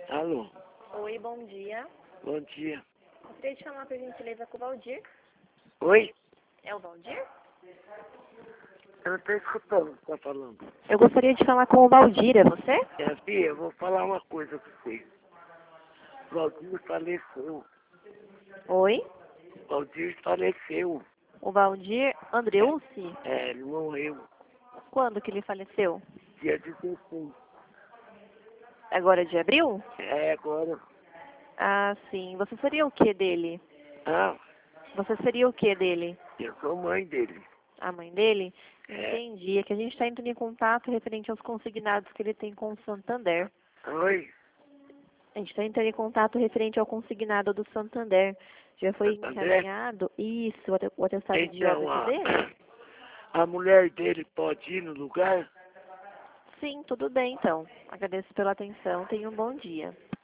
Alô, Oi, bom dia. bom dia. Gostaria de falar, por gentileza, com o Valdir. Oi? É o Valdir? Eu não estou escutando o que está falando. Eu gostaria de falar com o Valdir, é você? Fia, eu vou falar uma coisa para você. O Valdir faleceu. Oi? O Valdir faleceu. O Valdir Andreucci? Ele morreu Quando que ele faleceu? dia 16. Agora de abril? Agora. Ah, sim. Você seria o que dele? Ah, Você seria o que dele? eu sou mãe dele. A mãe dele? É. Entendi. É que a gente está entrando em contato referente aos consignados que ele tem com o Santander. Oi? A gente está entrando em contato referente ao consignado do Santander. Já foi André? encaminhado? Isso, o atestado de Então, óbito dele? a mulher dele pode ir no lugar? Sim, tudo bem então. Agradeço pela atenção. Tenha um bom dia.